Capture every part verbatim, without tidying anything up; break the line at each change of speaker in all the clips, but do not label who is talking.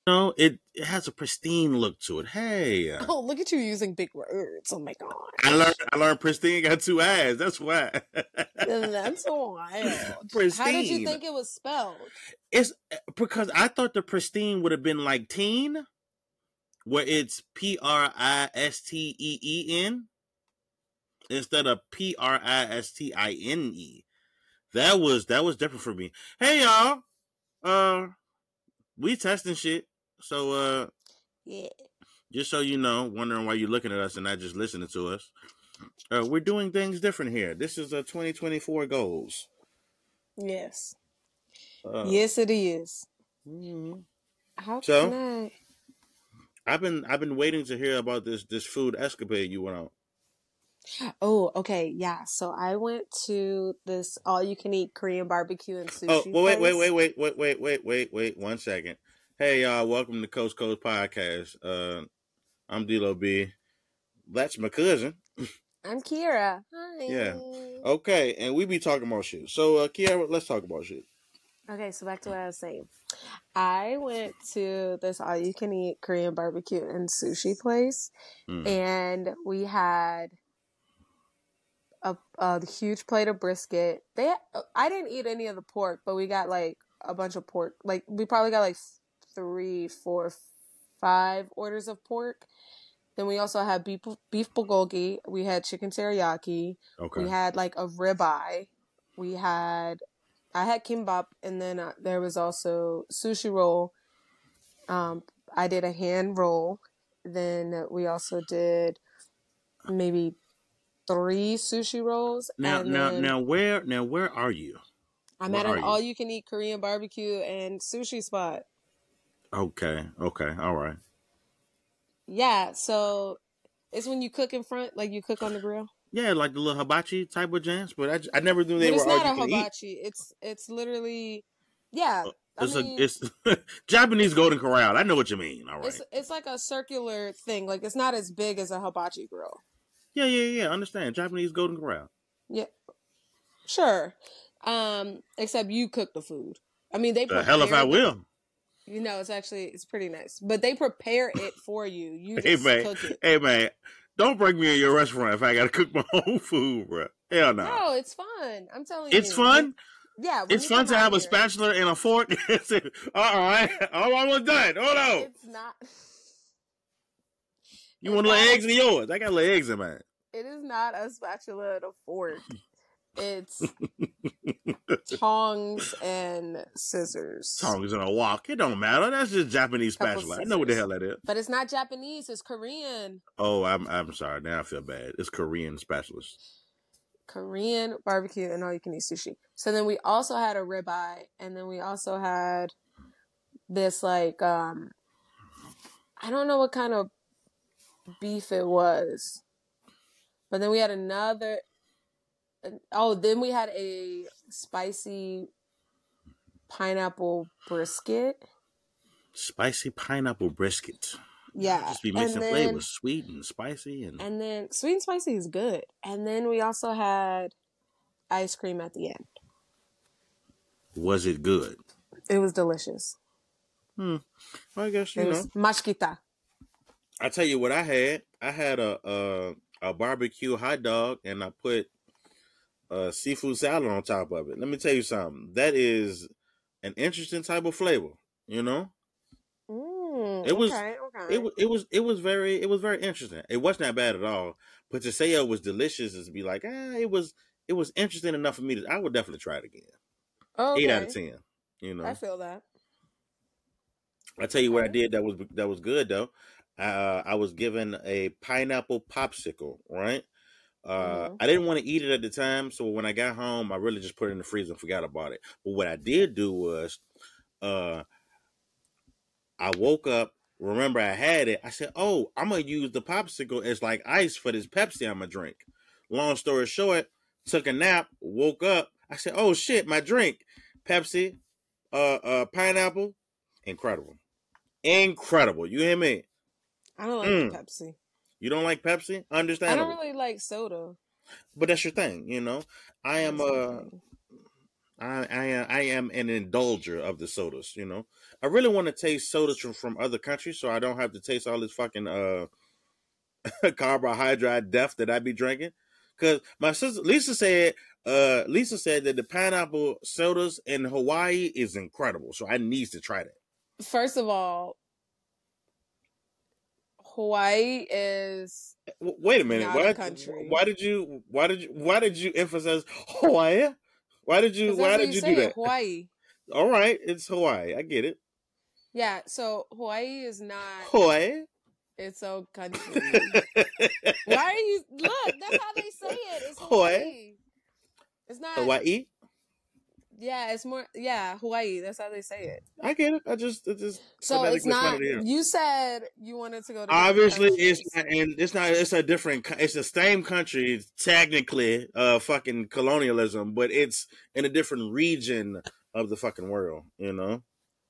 know, it, it has a pristine look to it. Hey, uh,
Oh, look at you using big words. Oh my
I
gosh.
learned I learned pristine got two eyes. That's why.
That's wild. How did you
Pristine.
think it was spelled?
It's because I thought the pristine would have been like teen, where it's P R I S T E E N instead of P R I S T I N E. That was that was different for me. Hey y'all, uh, we testing shit. So uh,
Yeah.
just so you know, wondering why you're looking at us and not just listening to us. Uh, we're doing things different here. This is a twenty twenty-four goals.
Yes.
Uh,
Yes, it is.
mm-hmm.
How can
So
I?
I've been I've been waiting to hear about this this food escapade you went on.
Oh, okay. Yeah. So I went to this all you can eat Korean barbecue and
Oh,
sushi
well, wait, wait,
place.
wait, wait, wait, wait, wait, wait, wait, one second. Hey, y'all, welcome to Coast Coast Podcast. Uh, I'm D-Lo B. That's my cousin.
I'm Kira. Hi.
Yeah. Okay, and we be talking about shit. So, uh, Kiara, let's talk about shit.
Okay, so back to what I was saying. I went to this all you can eat Korean barbecue and sushi place,
Mm.
and we had a, a huge plate of brisket. They, I didn't eat any of the pork, but we got like a bunch of pork. Like we probably got like three, four, five orders of pork. Then we also had beef beef bulgogi. We had chicken teriyaki.
Okay.
We had like a ribeye. We had, I had kimbap, and then uh, there was also sushi roll. Um, I did a hand roll. Then we also did maybe three sushi rolls.
Now,
And
now,
then
now, where, now, where are you?
I'm
Where
at
are
an
you?
all-you-can-eat Korean barbecue and sushi spot.
Okay, okay, all right.
Yeah, so it's when you cook in front, like you cook on the grill.
Yeah, like the little hibachi type of jams, but I, j- I never knew they
But
were
it's
all
not
you
a
can eat.
hibachi. It's it's literally, yeah. I
It's a
mean,
it's Japanese Golden Corral. I know what you mean. All right.
it's it's like a circular thing. Like it's not as big as a hibachi grill.
Yeah, yeah, yeah. Understand Japanese Golden Corral.
Yeah, sure. Um, except you cook the food. I mean, they
The hell if
prepare
I
the.
will.
You know, it's actually it's pretty nice, but they prepare it for you. You
Hey
just
man,
cook it.
hey man, don't bring me in your restaurant if I gotta cook my own food, bro. Hell no.
No, it's fun. I'm telling
It's
you.
fun.
When, yeah, when
It's
you
fun
come
to
out
have a
here,
spatula and a fork. all right, all almost done. Hold on.
it's not.
You
It's
want to lay
not
eggs
a.
in yours? I got lay eggs in mine.
It is not a spatula and a fork. It's tongs and scissors.
Tongs and a wok. It don't matter. That's just Japanese
Couple
spatula. I know what the
scissors.
hell that is.
But it's not Japanese. It's Korean.
Oh, I'm I'm sorry. Now I feel bad. It's Korean spatulas.
Korean barbecue and all you can eat sushi. So then we also had a ribeye, and then we also had this like um I don't know what kind of beef it was. But then we had another oh, then we had a spicy pineapple brisket.
Spicy pineapple brisket.
Yeah.
Just be
and
mixing
then,
flavors, sweet and spicy, and
and then sweet and spicy is good. And then we also had ice cream at the end.
was it good?
It was delicious.
Hmm. Well, I guess you
It
know.
was mashkita.
I tell you what I had. I had a a, a barbecue hot dog, and I put a seafood salad on top of it. Let me tell you something. That is an interesting type of flavor. You know.
Mm,
It was.
okay, okay.
It, wa- it was it was very it was very interesting. It wasn't that bad at all. But to say it was delicious is to be like, ah, it was it was interesting enough for me to I would definitely try it again.
Okay.
Eight out of ten. You know.
I feel that.
I tell you what I
Okay.
did that was that was good though. Uh, I was given a pineapple popsicle, right? Uh,
Mhm.
I didn't want to eat it at the time, so when I got home, I really just put it in the freezer and forgot about it. But what I did do was, uh, I woke up. Remember, I had it. I said, "Oh, I'm gonna use the popsicle as like ice for this Pepsi I'm gonna drink." Long story short, took a nap, woke up. I said, "Oh shit, my drink, Pepsi, uh, uh, pineapple, incredible." Incredible. You hear me?
I don't like
Mm.
the Pepsi.
You don't like Pepsi?
I don't
Understandable.
really like soda.
But that's your thing, you know. I am
That's my
uh
thing.
I I am I am an indulger of the sodas. You know, I really want to taste sodas from, from other countries, so I don't have to taste all this fucking uh carbohydrate death that I be drinking. Because my sister Lisa said, uh, Lisa said that the pineapple sodas in Hawaii is incredible. So I need to try that.
First of all, Hawaii is
W- Wait a minute.
not a
Why?
country.
Why did you? Why did you? Why did you emphasize Hawaii? Why did you?
Because that's
Why
what
did
you
you
say
do
it,
that?
Hawaii.
All right, it's Hawaii. I get it.
Yeah, so Hawaii is not
Hawaii.
its own country. Why are you look? That's how they say it. It's
Hawaii.
Hawaii. It's not.
Hawaii.
Yeah, it's more. Yeah, Hawaii. That's how they say it.
I get it. I just, it's just
So it's
phonetically
not.
funny to hear.
You said you wanted to go to different
Obviously, it's
countries.
not, and it's not. It's a different. co- It's the same country. It's technically, uh, fucking colonialism, but it's in a different region of the fucking world. You know,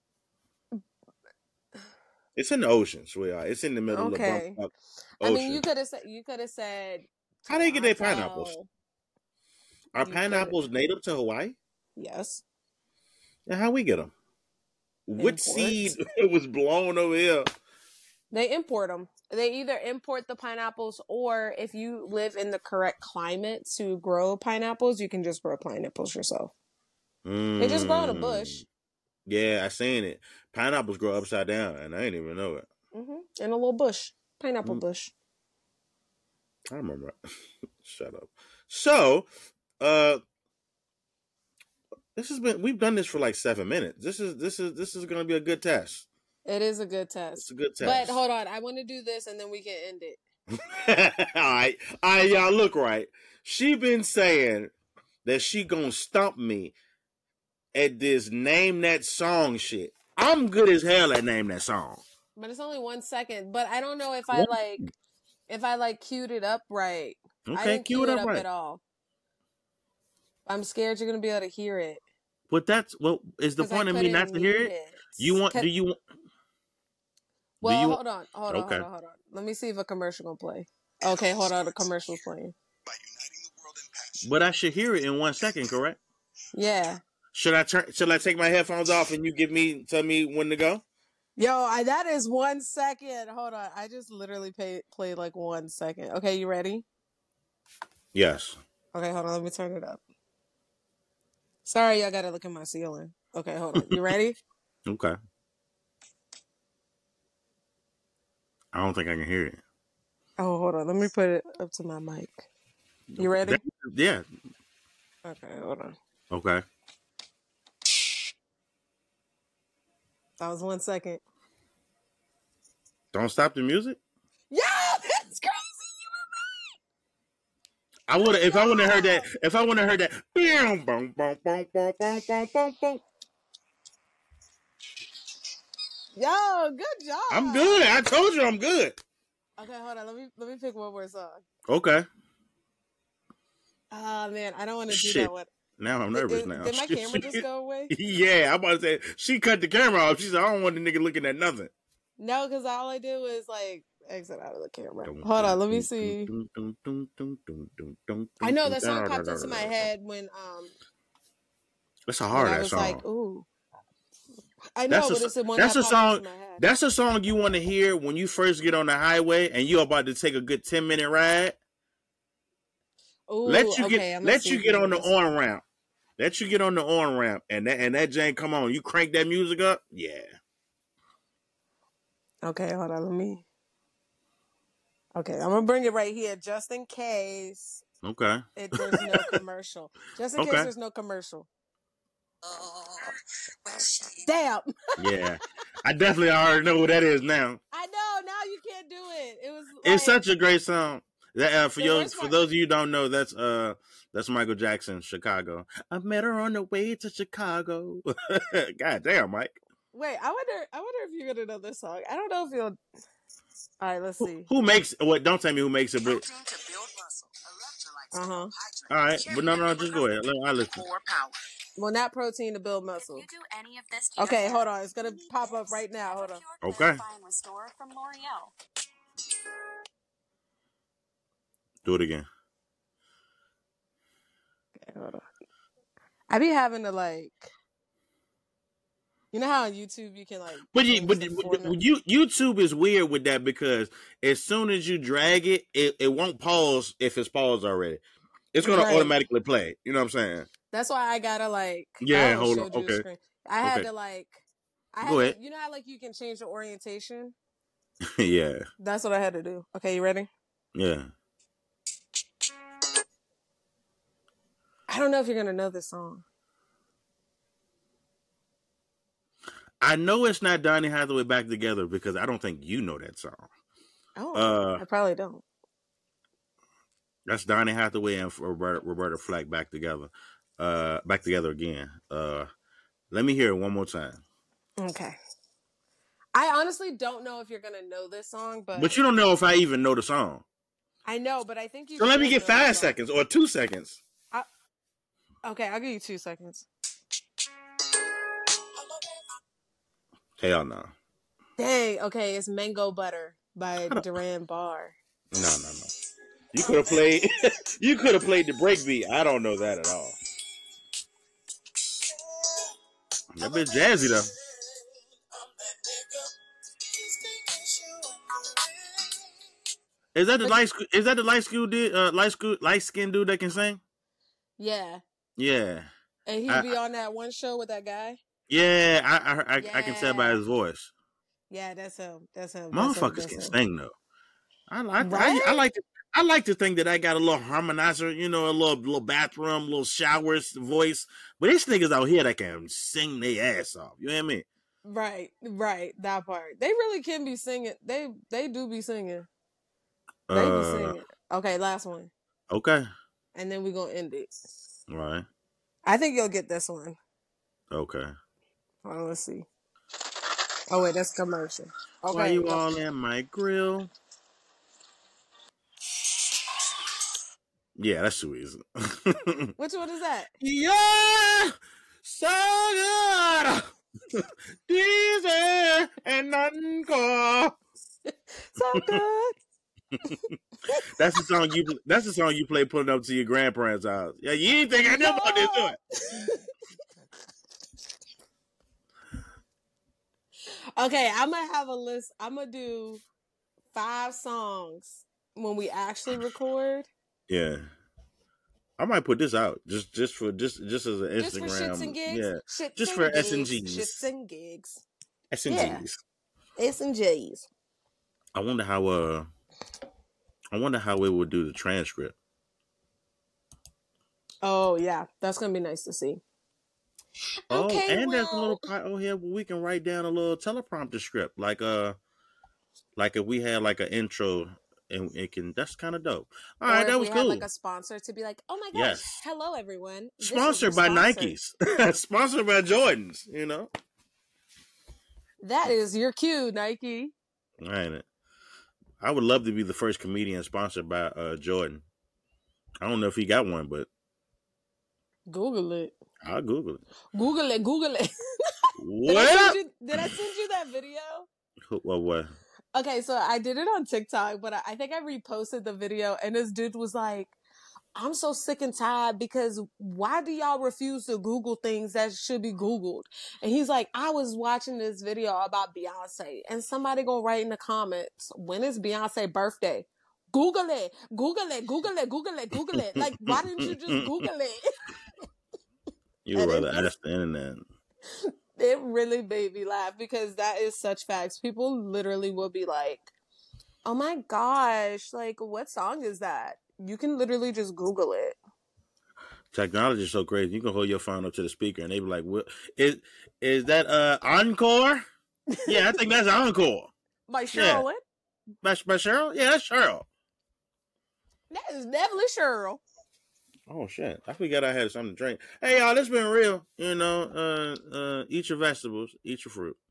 it's in the ocean, sweetheart. It's in the middle
Okay.
of the
I mean,
ocean.
you could have said. You could have said.
How they get their pineapples?
Toronto.
Are
You
pineapples native to Hawaii?
Yes.
And how we get them? What
Import.
seed was blown over here?
They import them. They either import the pineapples, or if you live in the correct climate to grow pineapples, you can just grow pineapples yourself.
Mm.
They just grow in a bush.
Yeah, I seen it. Pineapples grow upside down, and I didn't even know it.
Mm-hmm. In a little bush. Pineapple
Mm.
bush.
I remember. Shut up. So, uh, this has been. We've done this for like seven minutes. This is this is this is going to be a good test.
It is a good test.
It's a good test.
But hold on, I want to do this and then we can end it.
all right, all right, y'all. Look right. She been saying that she gonna stump me at this name that song shit. I'm good as hell at name that song.
But it's only one second. But I don't know if I like if I like queued it up right.
Okay,
I didn't
cue
cue
it
it
up
up
right.
at all. I'm scared you're gonna be able to hear it.
But that's what is the
'Cause I
point of me not to
couldn't
hear
mute
it?
it.
You want?
'Cause-
Do you want?
Well,
you,
hold on, hold on,
okay.
hold on, hold on. Let me see if a commercial gonna play. Okay, hold on, the commercial's playing.
But I should hear it in one second, correct?
Yeah.
Should I turn? Should I take my headphones off and you give me tell me when to go?
Yo, I, that is one second. Hold on, I just literally pay, played like one second. Okay, you ready?
Yes.
Okay, hold on. Let me turn it up. Sorry, I gotta look at my ceiling. Okay, hold on. You ready?
Okay. I don't think I can hear it.
Oh, hold on. Let me put it up to my mic. You ready?
That, yeah.
Okay, hold on.
Okay.
That was one second.
Don't stop the music.
Yeah, that's crazy.
I would have if I wouldn't have heard that. If I wouldn't have heard that. Boom, boom, boom, boom, boom, boom, boom, boom, boom.
Yo, good job.
I'm good. I told you I'm good.
Okay, hold on. Let me let me pick one more song.
Okay.
Oh man, I don't want to do
Shit.
that one.
Now I'm nervous
Did,
now.
did my camera just go away?
Yeah, I'm about to say she cut the camera off. She said, I don't want the nigga looking at nothing.
No, because all I did was like exit out of the camera. Hold on, let me see. I know that song popped into my head when um.
That's a hard
I
ass
was
song.
like, ooh. I know,
that's
but
a,
it's the one
that's
that
a
popped
song.
into my head.
That's a song you want to hear when you first get on the highway and you're about to take a good ten minute ride.
Ooh,
let you
okay,
get
I'm
let you get on the
this.
on ramp. Let you get on the on ramp and that and that Jane come on. You crank that music up, yeah.
Okay, hold on, let me. Okay, I'm gonna bring it right here just in case.
Okay.
It, there's no commercial. Just in
okay.
case there's no commercial. Damn.
Yeah, I definitely already know what that is now.
I know. Now you can't do it. It was.
Like, it's
like,
such a great song. That uh, for you, for
part.
those of you who don't know, that's uh, that's Michael Jackson, Chicago. I met her on the way to Chicago. God damn, Mike.
Wait, I wonder. I wonder if you're gonna know this song. I don't know if you'll. All right, let's see.
Who, who makes what? Don't tell me who makes it, but.
Uh huh.
All right, but no, no, just go ahead. Let I listen.
Well, not protein to build muscle.
You do any of this
okay, hold on. It's gonna pop up right now. Hold on.
Okay.
From L'Oreal.
Do it again.
Okay, hold on. I be having to like, you know how on YouTube you can like
But you,
change
but
the
you,
format.
you, YouTube is weird with that because as soon as you drag it, it, it won't pause if it's paused already. It's gonna
Right.
automatically play. You know what I'm saying?
That's why I gotta like. I
Yeah.
almost
Hold on.
showed you a
Okay.
screen. I had
Okay.
to like. I
Go
had
ahead.
to. You know how like you can change the orientation.
Yeah.
That's what I had to do. Okay, you ready?
Yeah.
I don't know if you're gonna know this song.
I know it's not Donny Hathaway Back Together because I don't think you know that song.
Oh,
Uh,
I probably don't.
That's Donny Hathaway and Roberta, Roberta Flack back together. Uh, back together again. Uh, let me hear it one more time.
Okay. I honestly don't know if you're gonna know this song, but
But you don't know if I even know the song.
I know. But I think you.
So let me
should
get
know the
five
song.
seconds or two seconds.
I, okay, I'll give you two seconds.
Hell no.
Dang. Okay, it's Mango Butter by Duran Barr.
No, no, no. You could have played. You could have played the breakbeat. I don't know that at all. That bit jazzy though. Is that the light? Is that the light school dude? Uh, light school, light skinned dude that can sing?
Yeah.
Yeah.
And he'd
I,
be on that one show with that guy.
Yeah, I I, I,
yeah.
I can tell by his voice.
Yeah, that's him. That's him.
Motherfuckers
that's
can
him.
sing though. I like.
Right?
I, I like. To, I like to think that I got a little harmonizer, you know, a little little bathroom, little showers voice. But these niggas out here that can sing their ass off. You know what I mean?
Right, right. That part. They really can be singing. They they do be singing. They
uh,
be singing. Okay, last one.
Okay.
And then we're gonna end it.
Right.
I think you'll get this one.
Okay.
Hold on, let's see. Oh wait, that's commercial. Okay.
Why you all in my grill? Yeah, that's too easy.
Which one is that?
Yeah, so good. Easy and encore.
So good.
That's the song you. That's the song you play pulling up to your grandparents' house. Yeah, you didn't think I knew about this, do it?
Okay, I'm gonna have a list. I'm gonna do five songs when we actually record.
Yeah, I might put this out just just for just just as an Instagram.
Just for shits and gigs.
Yeah,
shits
just
and
for
gigs.
S and Gs.
Shits and gigs.
S and Gs.
Yeah. S and Gs.
I wonder how. Uh, I wonder how it would do the transcript.
Oh yeah, that's gonna be nice to see.
Oh,
okay,
and
well...
there's a little part over here where we can write down a little teleprompter script, like uh, like if we had like an intro, and it can. That's kind of dope. All
or
right,
if
that
we
was
had
cool.
like a sponsor to be like, oh my gosh,
Yes.
hello everyone.
Sponsored by
sponsor.
Nikes. Sponsored by Jordans. You know.
That is your cue, Nike.
Ain't it? I would love to be the first comedian sponsored by uh, Jordan. I don't know if he got one, but
Google it.
I'll Google it.
Google it. Google it.
What?
Did, I you, did I send you that video?
What? What?
Okay, so I did it on TikTok, but I think I reposted the video, and this dude was like, I'm so sick and tired because why do y'all refuse to Google things that should be Googled? And he's like, I was watching this video about Beyonce, and somebody gonna write in the comments, when is Beyonce's birthday? Google it, Google it, Google it, Google it, Google it. Like, why didn't you just Google it?
You would rather ask the internet.
It really made me laugh because that is such facts. People literally will be like, oh my gosh, like, what song is that? You can literally just Google it.
Technology is so crazy. You can hold your phone up to the speaker and they be like, "What is is that? Uh, Encore? Yeah, I think that's Encore."
By Cheryl.
Yeah. By, by Cheryl? Yeah, that's Cheryl.
That is definitely Cheryl.
Oh shit! I forgot I had something to drink. Hey y'all, this been real. You know, uh, uh, eat your vegetables, eat your fruit.